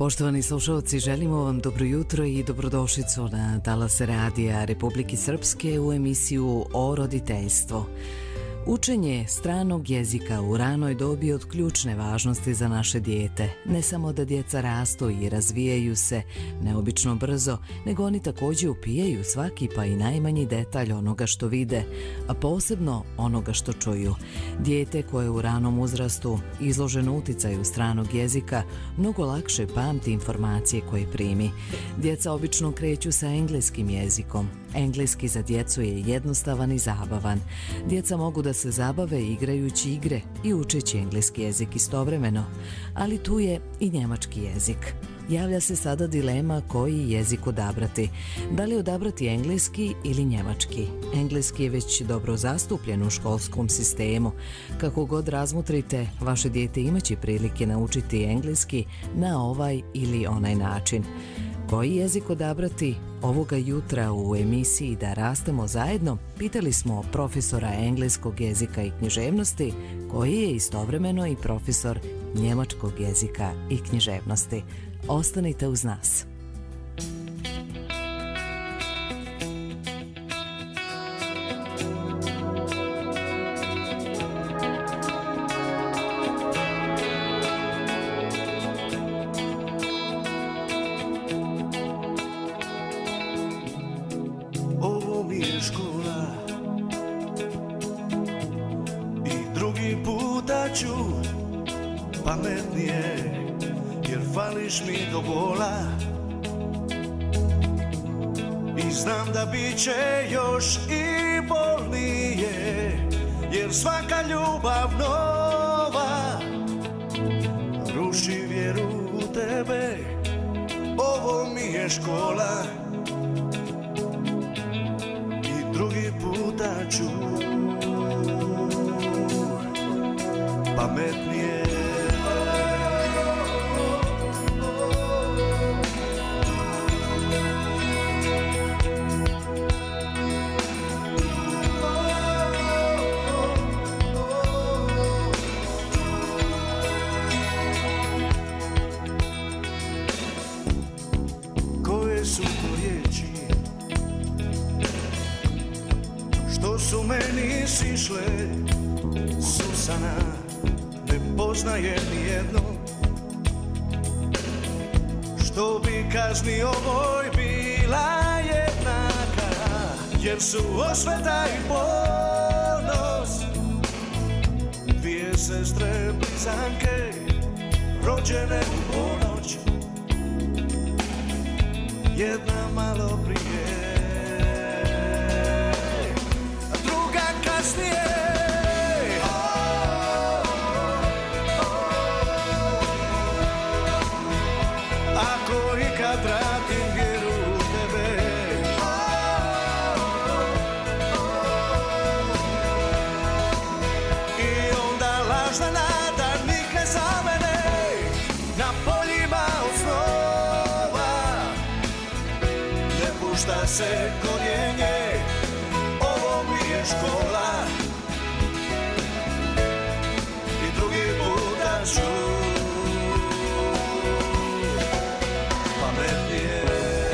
Poštovani slušalci, želimo vam dobro jutro i dobrodošlicu na talase radija Republike Srpske u emisiju o roditeljstvu. Učenje stranog jezika u ranoj dobi od ključne važnosti za naše dijete. Ne samo da djeca rastu i razvijaju se neobično brzo, nego oni također upijaju svaki pa i najmanji detalj onoga što vide, a posebno onoga što čuju. Dijete koje u ranom uzrastu izloženo uticaju stranog jezika mnogo lakše pamti informacije koje primi. Djeca obično kreću sa engleskim jezikom. Engleski za djecu je jednostavan i zabavan. Djeca mogu da se zabave igrajući igre i učeći engleski jezik istovremeno, ali tu je i njemački jezik. Javlja se sada dilema koji jezik odabrati. Da li odabrati engleski ili njemački? Engleski je već dobro zastupljen u školskom sistemu. Kako god razmotrite, vaše dijete imaće prilike naučiti engleski na ovaj ili onaj način. Koji jezik odabrati? Ovoga jutra u emisiji Da rastemo zajedno pitali smo profesora engleskog jezika i književnosti, koji je istovremeno i profesor njemačkog jezika i književnosti. Ostanite uz nas. Pametnije, jer fališ mi do bola i znam da bit će još i bolnije, jer svaka ljubav nova ruši vjeru u tebe. Ovo mi je škola i drugi puta ću pametnije. Su meni sišle susana, ne poznaje nijedno, što bi kazni ovoj bila jednaka, jer su osveta i ponos dvije sestre blizanke, rođene u ponoć, jedna malo prije, ako ikad vratim vjeru u tebe, i onda lažna nada nikne za mene na poljima od snova, ne pušta se korijenje, ovo mi je škola i drugi puta ću pametnije.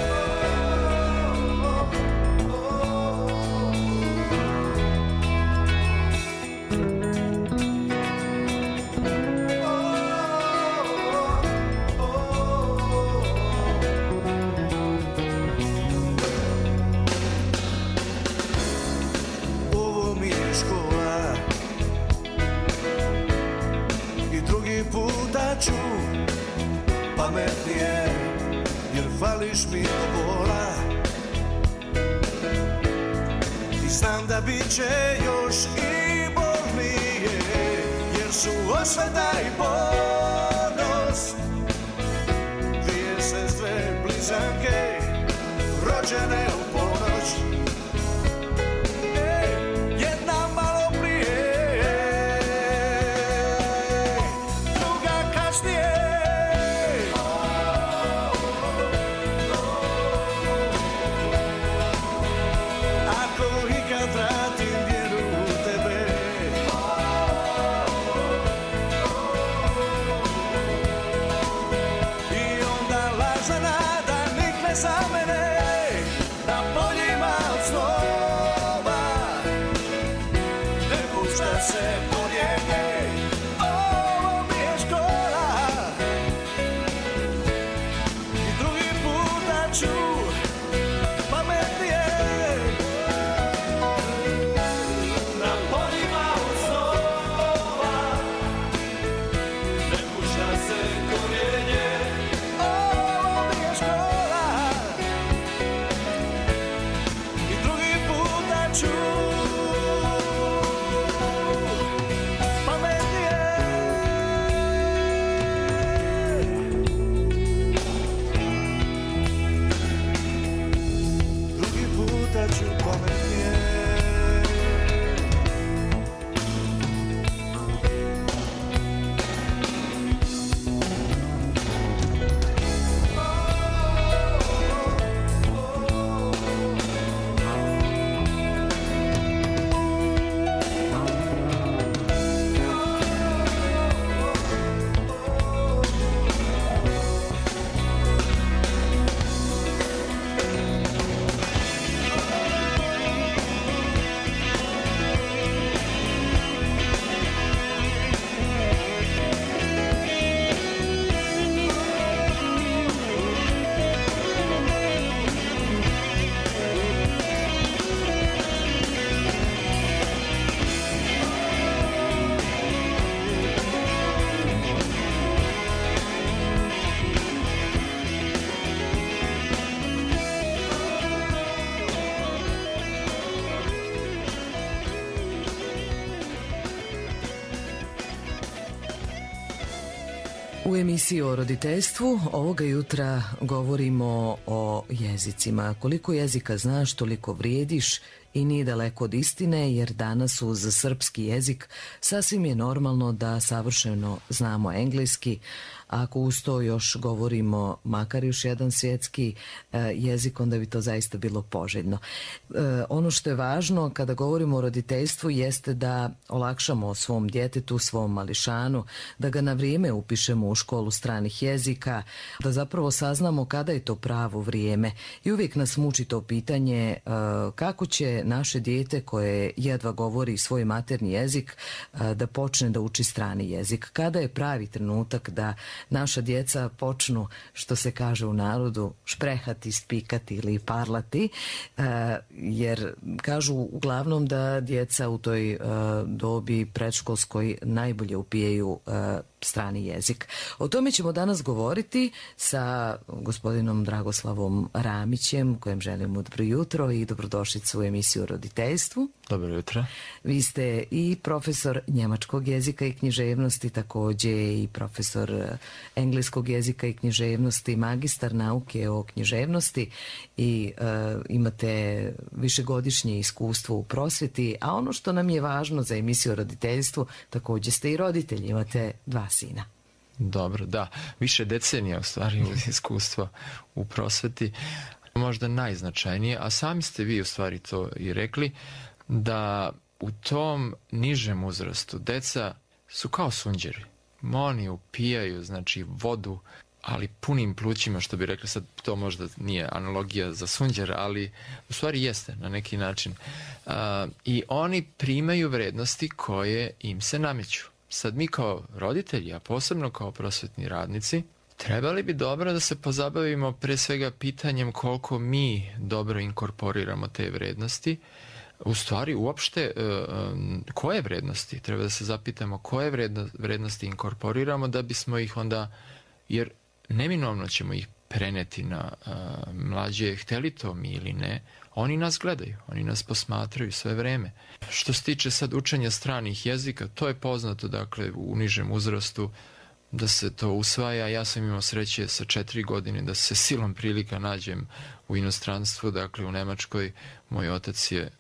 Ovo mi je škola i drugi puta ću pametnije, jer fališ mi do bola i znam da bit će još i bolnije, jer su osveta i ponos dvije sestre blizanke, rođene u ponoć, jedna malo prije, druga kasnije. Ako ikad vratim vjeru u tebe, pušta se korijenje. Ovo mi je škola i drugi puta ću pametnije. Na poljima od snova ne pušta se korijenje. Ovo mi je škola i drugi puta ću pametnije. Drugi puta ću pametnije. U emisiji o roditeljstvu ovoga jutra govorimo o jezicima. Koliko jezika znaš, toliko vrijediš i nije daleko od istine, jer danas uz srpski jezik sasvim je normalno da savršeno znamo engleski. Ako uz to još govorimo makar još jedan svjetski jezik, onda bi to zaista bilo poželjno. Ono što je važno kada govorimo o roditeljstvu jeste da olakšamo svom djetetu, svom mališanu, da ga na vrijeme upišemo u školu stranih jezika, da zapravo saznamo kada je to pravo vrijeme. I uvijek nas muči to pitanje kako će naše dijete koje jedva govori svoj maternji jezik da počne da uči strani jezik. Kada je pravi trenutak da naša djeca počnu, što se kaže u narodu, šprehati, spikati ili parlati, jer kažu uglavnom da djeca u toj dobi predškolskoj najbolje upijaju strani jezik. O tome ćemo danas govoriti sa gospodinom Dragoslavom Ramićem, kojem želimo dobro jutro i dobrodošlicu u emisiju o roditeljstvu. Dobro jutro. Vi ste i profesor njemačkog jezika i književnosti, također i profesor engleskog jezika i književnosti, magistar nauke o književnosti i imate višegodišnje iskustvo u prosvjeti, a ono što nam je važno za emisiju o roditeljstvu, također ste i roditelji, imate 2 sina. Dobro, da. Više decenija u stvari iskustva u prosvjeti. Možda najznačajnije, a sami ste vi u stvari to i rekli, da u tom nižem uzrastu deca su kao sunđeri. Oni upijaju, znači, vodu, ali punim plućima, što bi rekli, sad to možda nije analogija za sunđer, ali u stvari jeste na neki način. I oni primaju vrednosti koje im se nameću. Sad mi kao roditelji, a posebno kao prosvjetni radnici, trebali bi dobro da se pozabavimo pre svega pitanjem koliko mi dobro inkorporiramo te vrednosti. U stvari, uopšte, koje vrednosti? Treba da se zapitamo koje vrednosti inkorporiramo da bismo ih onda, jer neminovno ćemo ih preneti na mlađe, hteli to mi ili ne, oni nas gledaju, oni nas posmatraju sve vreme. Što se tiče sad učenja stranih jezika, to je poznato, dakle, u nižem uzrastu da se to usvaja. Ja sam imao sreće sa 4 godine da se silom prilika nađem u inostranstvu, dakle u Nemačkoj. Moj otac je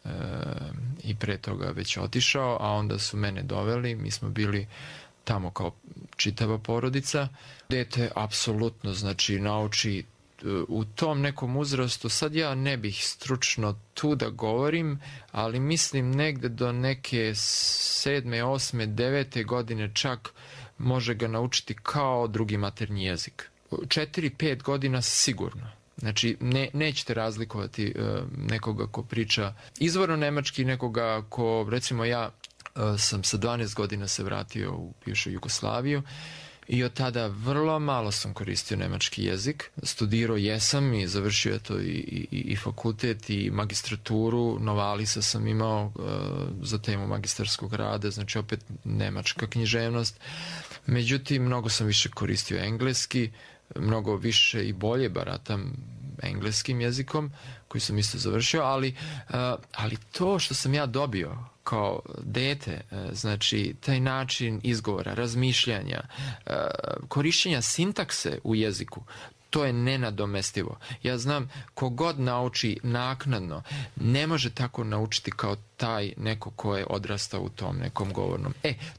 i pre toga već otišao, a onda su mene doveli, mi smo bili tamo kao čitava porodica. Dete apsolutno, znači, nauči u tom nekom uzrastu, sad ja ne bih stručno tu da govorim, ali mislim negde do neke 7., 8., 9. godine čak može ga naučiti kao drugi maternji jezik. 4-5 godina sigurno. Znači, nećete razlikovati nekoga ko priča izvorno nemački, nekoga ko, recimo ja, sam sa 12 godina se vratio u bivšu Jugoslaviju i od tada vrlo malo sam koristio nemački jezik. Studirao jesam i završio to i fakultet i magistraturu. Novalisa sam imao za temu magistarskog rada, znači opet nemačka književnost. Međutim, mnogo sam više koristio engleski, mnogo više i bolje baratam engleskim jezikom, koji sam isto završio, ali to što sam ja dobio kao dete, znači taj način izgovora, razmišljanja, korišćenja sintakse u jeziku, to je nenadomestivo. Ja znam, kogod nauči naknadno, ne može tako naučiti kao taj neko ko je odrastao u tom nekom govornom.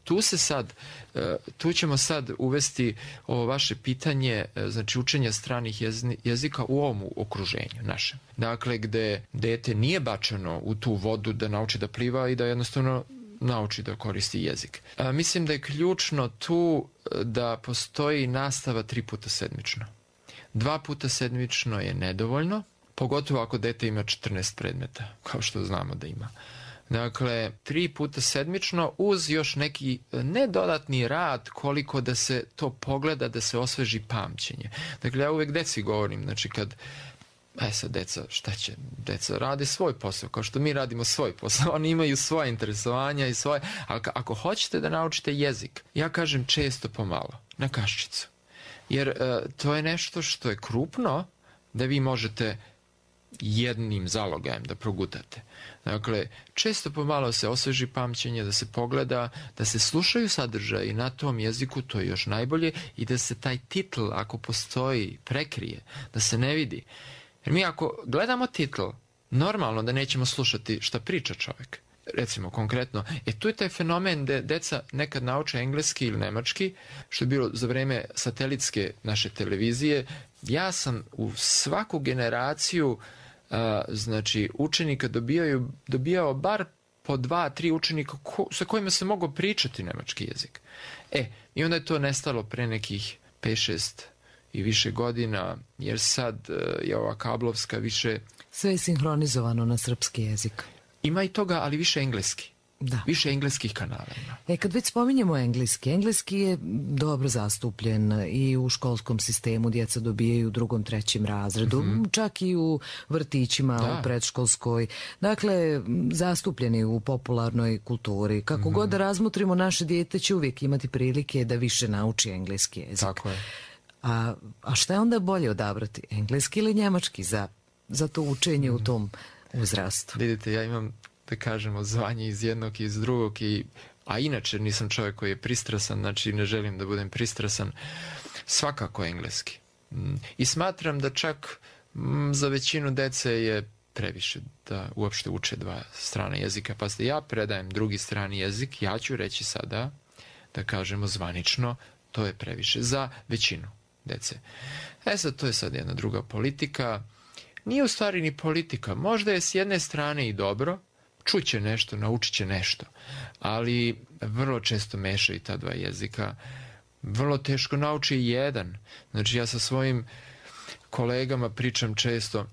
Tu ćemo sad uvesti ovo vaše pitanje, znači učenja stranih jezika u ovom okruženju našem. Dakle, gde dete nije bačeno u tu vodu da nauči da pliva i da jednostavno nauči da koristi jezik. Mislim da je ključno tu da postoji nastava 3 puta sedmično. 2 puta sedmično je nedovoljno, pogotovo ako dete ima 14 predmeta, kao što znamo da ima. Dakle, 3 puta sedmično uz još neki nedodatni rad koliko da se to pogleda, da se osveži pamćenje. Dakle, ja uvek deci govorim, znači kad sad deca, šta će? Deca rade svoj posao, kao što mi radimo svoj posao. Oni imaju svoje interesovanja i svoje... Ali ako hoćete da naučite jezik, ja kažem često pomalo, na kaščicu. Jer to je nešto što je krupno da vi možete jednim zalogajem da progutate. Dakle, često pomalo se osveži pamćenje, da se pogleda, da se slušaju sadržaji na tom jeziku, to je još najbolje, i da se taj titl, ako postoji, prekrije, da se ne vidi. Jer mi ako gledamo titl, normalno da nećemo slušati šta priča čovjek. Recimo, konkretno, tu je taj fenomen da deca nekad nauče engleski ili nemački, što je bilo za vreme satelitske naše televizije. Ja sam u svaku generaciju znači učenika dobijao bar po 2-3 učenika sa kojima se mogao pričati nemački jezik. I onda je to nestalo pre nekih 5-6 i više godina, jer sad je ova kablovska više... Sve je sinhronizovano na srpski jezik. Ima i toga, ali više engleski. Da. Više engleskih kanala ima. Kad već spominjemo engleski je dobro zastupljen i u školskom sistemu, djeca dobijaju u 2., 3. razredu, čak i u vrtićima, u predškolskoj. Dakle, zastupljeni u popularnoj kulturi. Kako god da razmotrimo, naše dijete će uvijek imati prilike da više nauči engleski jezik. Tako je. A šta je onda bolje odabrati? Engleski ili njemački za to učenje u tom uzrastu? Vidite, ja imam, da kažemo, zvanje iz jednog i iz drugog, a inače nisam čovjek koji je pristrasan, znači ne želim da budem pristrasan, svakako engleski. I smatram da čak za većinu dece je previše da uopšte uče 2 strana jezika. Pazite, ja predajem 2. strani jezik, ja ću reći sada, da kažemo zvanično, to je previše za većinu dece. Sad, to je sad jedna druga politika. Nije u stvari ni politika. Možda je s jedne strane i dobro, čuće nešto, naučit će nešto, ali vrlo često meša i ta 2 jezika. Vrlo teško nauči i jedan. Znači, ja sa svojim kolegama pričam često,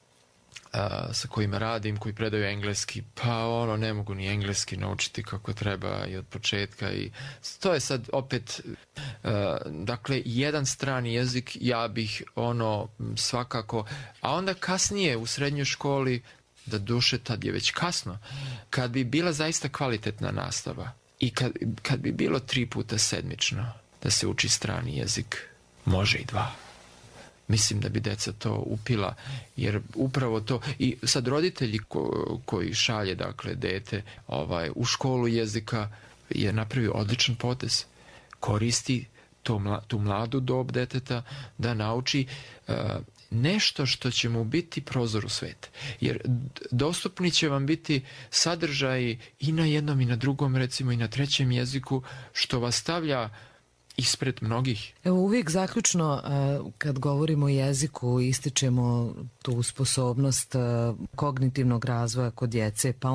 sa kojima radim, koji predaju engleski, pa ne mogu ni engleski naučiti kako treba i od početka. I to je sad opet, dakle, jedan strani jezik, ja bih svakako, a onda kasnije u srednjoj školi, da duše, tad je već kasno, kad bi bila zaista kvalitetna nastava i kad bi bilo 3 puta sedmično da se uči strani jezik, može i 2. Mislim da bi deca to upila, jer upravo to, i sad roditelji koji šalje, dakle, dete u školu jezika je napravio odličan potez. Koristi tu mladu dob deteta da nauči nešto što će mu biti prozor u svet. Jer dostupni će vam biti sadržaji i na jednom i na drugom, recimo i na 3. jeziku, što vas stavlja ispred mnogih. Evo, uvijek zaključno, kad govorimo o jeziku, ističemo tu sposobnost kognitivnog razvoja kod djece, pa onda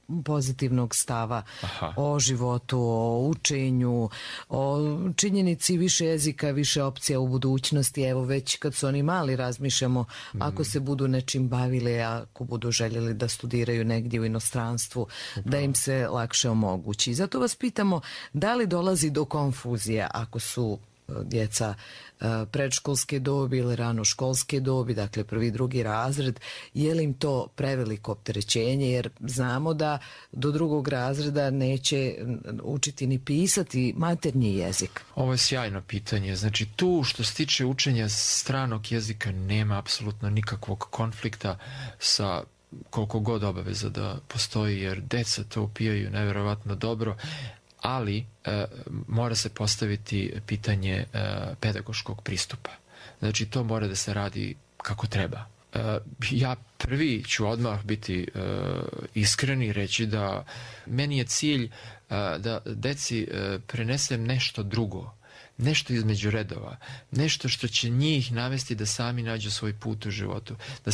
pozitivnog stava Aha. o životu, o učenju, o činjenici više jezika, više opcija u budućnosti. Evo već kad su oni mali razmišljamo ako se budu nečim bavili, ako budu željeli da studiraju negdje u inostranstvu, da im se lakše omogući. Zato vas pitamo da li dolazi do konfuzija ako su djeca predškolske dobi ili rano školske dobi, dakle prvi, drugi razred, je li im to preveliko opterećenje, jer znamo da do drugog razreda neće učiti ni pisati maternji jezik. Ovo je sjajno pitanje. Znači tu što se tiče učenja stranog jezika nema apsolutno nikakvog konflikta sa koliko god obaveza da postoji, jer deca to upijaju nevjerovatno dobro, ali mora se postaviti pitanje pedagoškog pristupa. Znači to mora da se radi kako treba. Ja prvi ću odmah biti iskren i reći da meni je cilj da deci prenesem nešto drugo, nešto između redova, nešto što će njih navesti da sami nađu svoj put u životu, da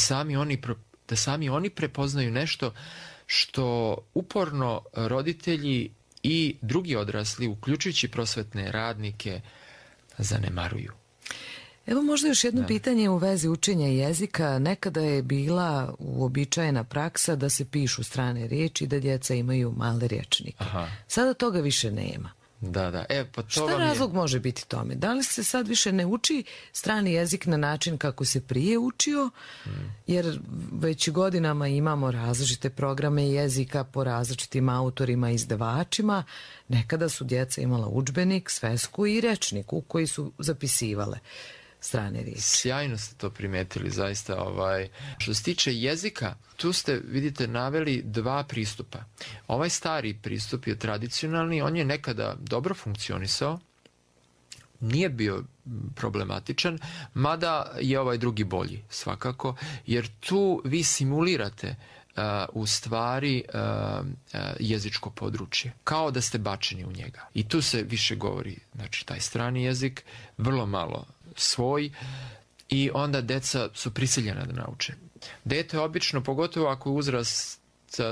sami oni prepoznaju nešto što uporno roditelji i drugi odrasli, uključujući prosvetne radnike, zanemaruju. Evo možda još jedno pitanje u vezi učenja jezika. Nekada je bila uobičajena praksa da se pišu strane riječi, da djeca imaju male rječnike. Aha. Sada toga više nema. Da. Pa to Šta razlog može biti tome? Da li se sad više ne uči strani jezik na način kako se prije učio? Jer već godinama imamo različite programe jezika po različitim autorima i izdavačima. Nekada su djeca imala udžbenik, svesku i rečnik u koji su zapisivale strane riječi. Sjajno ste to primetili, zaista. Što se tiče jezika, tu ste, vidite, naveli dva pristupa. Ovaj stari pristup je tradicionalni, on je nekada dobro funkcionisao, nije bio problematičan, mada je ovaj drugi bolji, svakako, jer tu vi simulirate u stvari jezičko područje, kao da ste bačeni u njega. I tu se više govori, znači, taj strani jezik, vrlo malo svoj, i onda deca su prisiljena da nauče. Dete obično, pogotovo ako je uzrast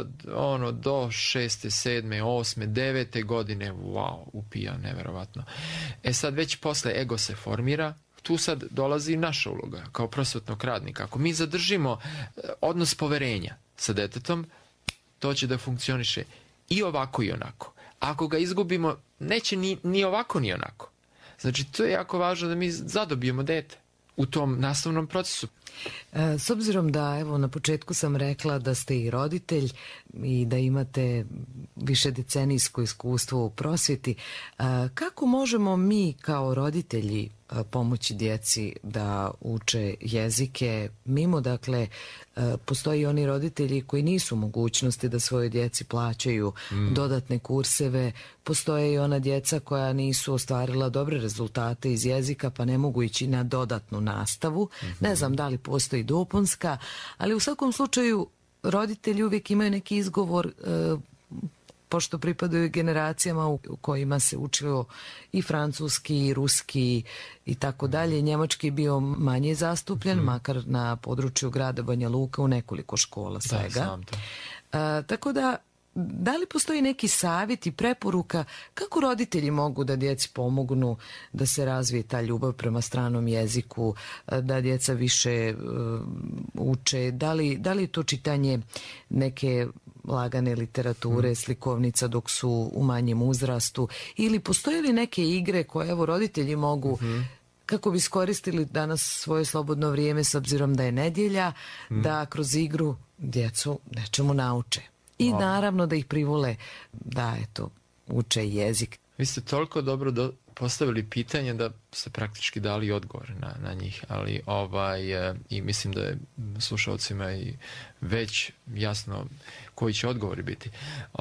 do 6., 7., 8., 9. godine, upija neverovatno. Sad već posle ego se formira, tu sad dolazi naša uloga kao prosvetnog radnika. Ako mi zadržimo odnos poverenja sa detetom, to će da funkcioniše i ovako i onako. Ako ga izgubimo, neće ni ovako ni onako. Znači, to je jako važno da mi zadobijemo dete u tom nastavnom procesu. S obzirom da, evo, na početku sam rekla da ste i roditelj i da imate višedecenijsko iskustvo u prosvjeti, kako možemo mi kao roditelji pomoći djeci da uče jezike mimo, dakle, postoji oni roditelji koji nisu u mogućnosti da svojoj djeci plaćaju dodatne kurseve, postoje i ona djeca koja nisu ostvarila dobre rezultate iz jezika pa ne mogu ići na dodatnu nastavu. Ne znam da li postoji dopunska, ali u svakom slučaju roditelji uvijek imaju neki izgovor, pošto pripadaju generacijama u kojima se učilo i francuski, i ruski i tako dalje. Njemački je bio manje zastupljen, makar na području grada Banja Luka u nekoliko škola svega. Tako da li postoji neki savjet i preporuka kako roditelji mogu da djeci pomognu da se razvije ta ljubav prema stranom jeziku, da djeca više uče, da li to čitanje neke lagane literature, slikovnica dok su u manjem uzrastu, ili postoje li neke igre koje, evo, roditelji mogu kako bi iskoristili danas svoje slobodno vrijeme, s obzirom da je nedjelja, da kroz igru djecu nečemu nauče. I naravno da ih privole da, eto, uče jezik. Vi ste toliko dobro postavili pitanje da ste praktički dali odgovor na njih, ali i mislim da je slušalcima i već jasno koji će odgovori biti.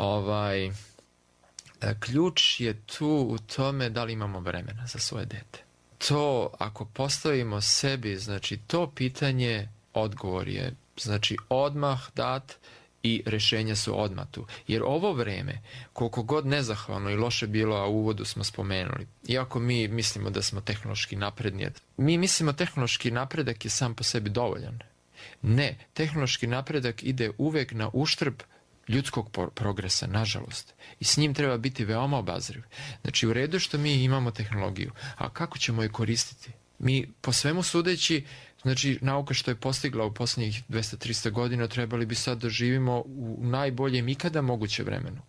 Ključ je tu u tome da li imamo vremena za svoje dete. To, ako postavimo sebi, znači, to pitanje, odgovor je, znači, odmah dat i rješenja su odmah tu. Jer ovo vreme, koliko god nezahvalno i loše bilo, a u uvodu smo spomenuli, iako mi mislimo da smo tehnološki napredni, mi mislimo tehnološki napredak je sam po sebi dovoljan. Ne, tehnološki napredak ide uvek na uštrb ljudskog progresa, nažalost. I s njim treba biti veoma obazriv. Znači, u redu što mi imamo tehnologiju, a kako ćemo je koristiti? Mi, po svemu sudeći, znači, nauka što je postigla u posljednjih 200-300 godina, trebali bi sad da živimo u najboljem ikada moguće vremenu.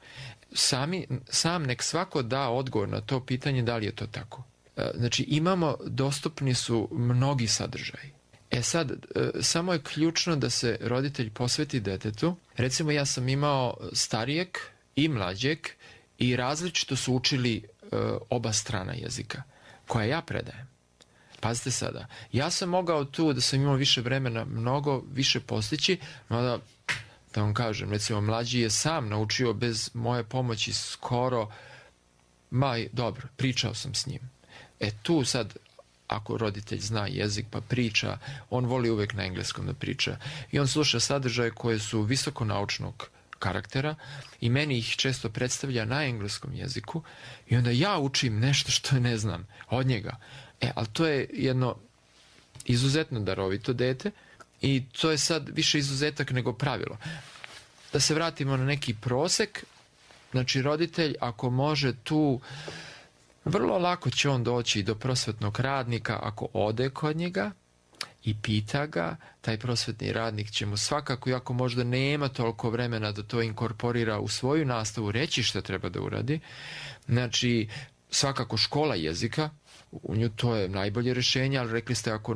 Sam nek svako da odgovor na to pitanje da li je to tako. Znači, dostupni su mnogi sadržaji. Sad, samo je ključno da se roditelj posveti detetu. Recimo, ja sam imao starijeg i mlađeg i različito su učili oba strana jezika, koja ja predajem. Pazite sada, ja sam mogao tu, da sam imao više vremena, mnogo više postići, no da vam kažem, recimo, mlađi je sam naučio bez moje pomoći skoro, dobro, pričao sam s njim. Tu sad, ako roditelj zna jezik pa priča, on voli uvek na engleskom da priča. I on sluša sadržaje koje su visoko naučnog karaktera i meni ih često predstavlja na engleskom jeziku i onda ja učim nešto što ne znam od njega. Ali to je jedno izuzetno darovito dete i to je sad više izuzetak nego pravilo. Da se vratimo na neki prosek, znači roditelj ako može tu, vrlo lako će on doći do prosvetnog radnika ako ode kod njega i pita ga, taj prosvetni radnik će mu svakako, iako možda nema toliko vremena da to inkorporira u svoju nastavu, reći šta treba da uradi. Znači, svakako škola jezika, u nju to je najbolje rješenje, ali rekli ste ako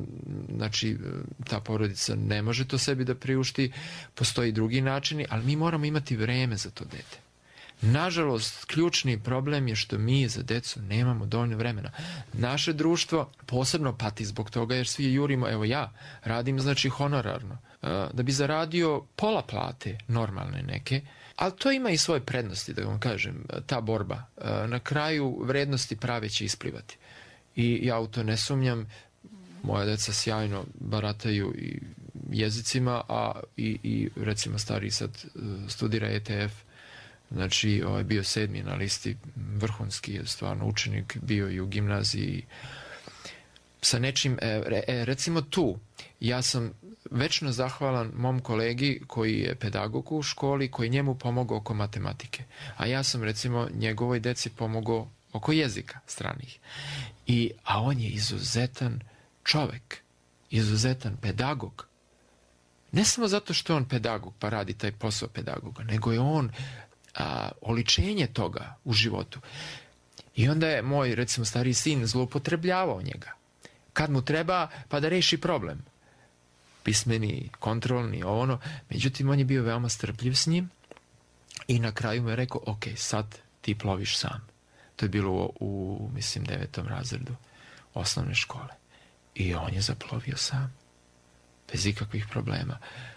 ta porodica ne može to sebi da priušti, postoji drugi načini, ali mi moramo imati vreme za to dete. Nažalost, ključni problem je što mi za decu nemamo dovoljno vremena. Naše društvo posebno pati zbog toga jer svi jurimo, evo ja radim honorarno, da bi zaradio pola plate, normalne neke, ali to ima i svoje prednosti, da vam kažem, ta borba. Na kraju vrednosti prave će isplivati. I ja u to ne sumnjam, moja deca sjajno barataju i jezicima, a i recimo stariji sad studira ETF, znači bio 7. na listi, vrhunski je stvarno učenik, bio i u gimnaziji. Sa nečim, recimo tu, ja sam večno zahvalan mom kolegi koji je pedagog u školi, koji njemu pomogao oko matematike. A ja sam recimo njegovoj deci pomogao oko jezika stranih. A on je izuzetan čovek, izuzetan pedagog. Ne samo zato što je on pedagog pa radi taj posao pedagoga, nego je on oličenje toga u životu. I onda je moj, recimo, stariji sin zloupotrebljavao njega. Kad mu treba, pa da reši problem. Pismeni, kontrolni, ono. Međutim, on je bio veoma strpljiv s njim i na kraju mu je rekao, ok, sad ti ploviš sam. To je bilo u 9. razredu osnovne škole. I on je zaplovio sam. Bez ikakvih problema.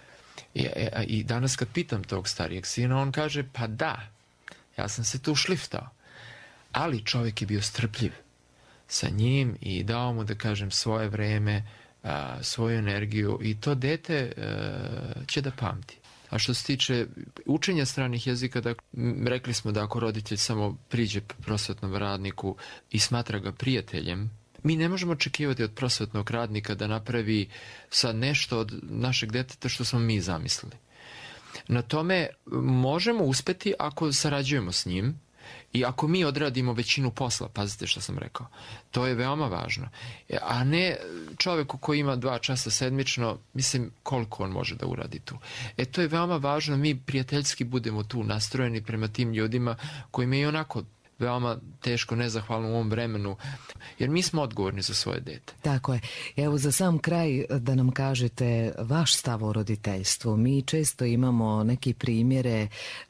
I danas kad pitam tog starijeg sina, on kaže, pa da, ja sam se tu šliftao. Ali čovjek je bio strpljiv sa njim i dao mu, da kažem, svoje vreme, svoju energiju i to dete će da pamti. A što se tiče učenja stranih jezika, rekli smo da ako roditelj samo priđe prosvetnom radniku i smatra ga prijateljem, mi ne možemo očekivati od prosvetnog radnika da napravi sad nešto od našeg deteta što smo mi zamislili. Na tome možemo uspeti ako sarađujemo s njim i ako mi odradimo većinu posla, pazite što sam rekao. To je veoma važno. A ne čoveku koji ima 2 časa sedmično, mislim koliko on može da uradi tu. To je veoma važno, mi prijateljski budemo tu nastrojeni prema tim ljudima kojima je onako veoma teško, nezahvalno u ovom vremenu, jer mi smo odgovorni za svoje dete. Tako je. Evo za sam kraj da nam kažete vaš stav o roditeljstvu. Mi često imamo neke primjere,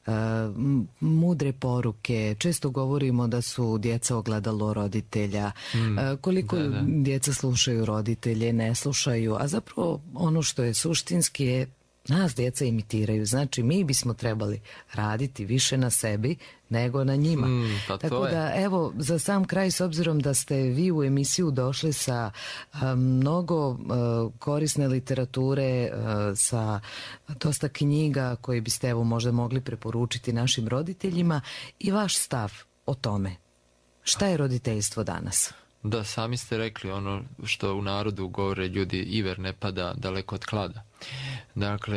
mudre poruke, često govorimo da su djeca ogledalo roditelja, koliko djeca slušaju roditelje, ne slušaju, a zapravo ono što je suštinski je nas djeca imitiraju. Znači, mi bismo trebali raditi više na sebi nego na njima. Tako da, evo, za sam kraj, s obzirom da ste vi u emisiju došli sa mnogo korisne literature, sa dosta knjiga koje biste, evo, možda mogli preporučiti našim roditeljima i vaš stav o tome. Šta je roditeljstvo danas? Da, sami ste rekli ono što u narodu govore ljudi, iver ne pada daleko od klada. Dakle,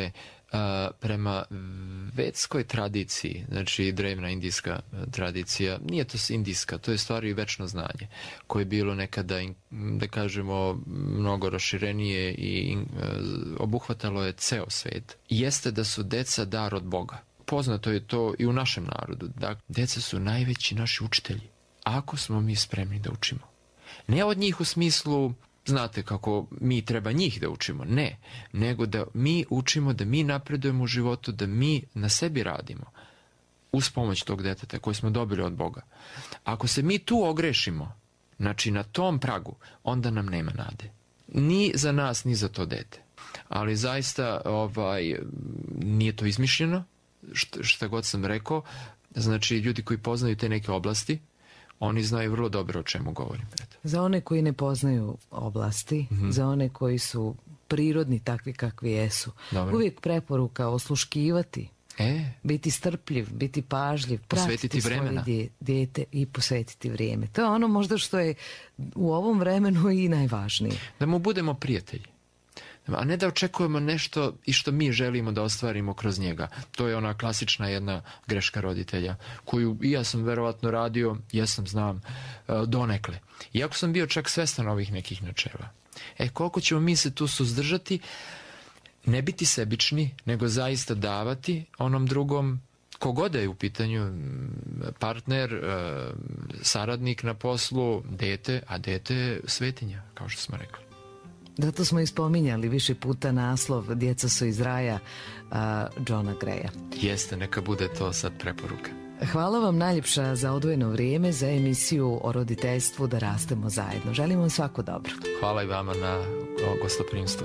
prema vedskoj tradiciji, znači drevna indijska tradicija, nije to indijska, to je stvari večno znanje, koje je bilo nekada, da kažemo, mnogo raširenije i obuhvatalo je ceo svet. Jeste da su deca dar od Boga. Poznato je to i u našem narodu. Dakle, deca su najveći naši učitelji. Ako smo mi spremni da učimo. Ne od njih u smislu, znate kako mi treba njih da učimo, ne. Nego da mi učimo, da mi napredujemo u životu, da mi na sebi radimo. Uz pomoć tog deteta koje smo dobili od Boga. Ako se mi tu ogrešimo, znači na tom pragu, onda nam nema nade. Ni za nas, ni za to dete. Ali zaista nije to izmišljeno. Šta god sam rekao, znači ljudi koji poznaju te neke oblasti, oni znaju vrlo dobro o čemu govorim. Eto. Za one koji ne poznaju oblasti, za one koji su prirodni takvi kakvi jesu, uvijek preporuka osluškivati, biti strpljiv, biti pažljiv, pratiti svoje dijete i posvetiti vrijeme. To je ono možda što je u ovom vremenu i najvažnije. Da mu budemo prijatelji. A ne da očekujemo nešto i što mi želimo da ostvarimo kroz njega. To je ona klasična jedna greška roditelja, koju i ja sam verovatno radio, znam, donekle. Iako sam bio čak svestan ovih nekih načela. Koliko ćemo mi se tu suzdržati, ne biti sebični, nego zaista davati onom drugom, kogod je u pitanju, partner, saradnik na poslu, dete, a dete je svetinja, kao što smo rekli. Zato smo i spominjali više puta naslov Djeca su iz raja Johna Greya. Jeste, neka bude to sad preporuka. Hvala vam najljepša za odvojeno vrijeme za emisiju o roditeljstvu Da rastemo zajedno. Želim vam svako dobro. Hvala i vama na gostoprimstvu.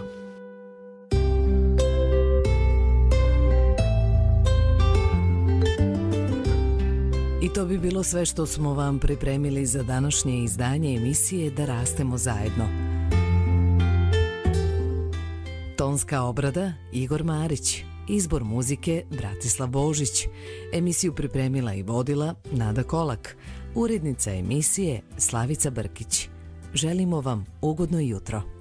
I to bi bilo sve što smo vam pripremili za današnje izdanje emisije Da rastemo zajedno. Tonska obrada Igor Marić, izbor muzike Bratislav Božić, emisiju pripremila i vodila Nada Kolak, urednica emisije Slavica Brkić. Želimo vam ugodno jutro.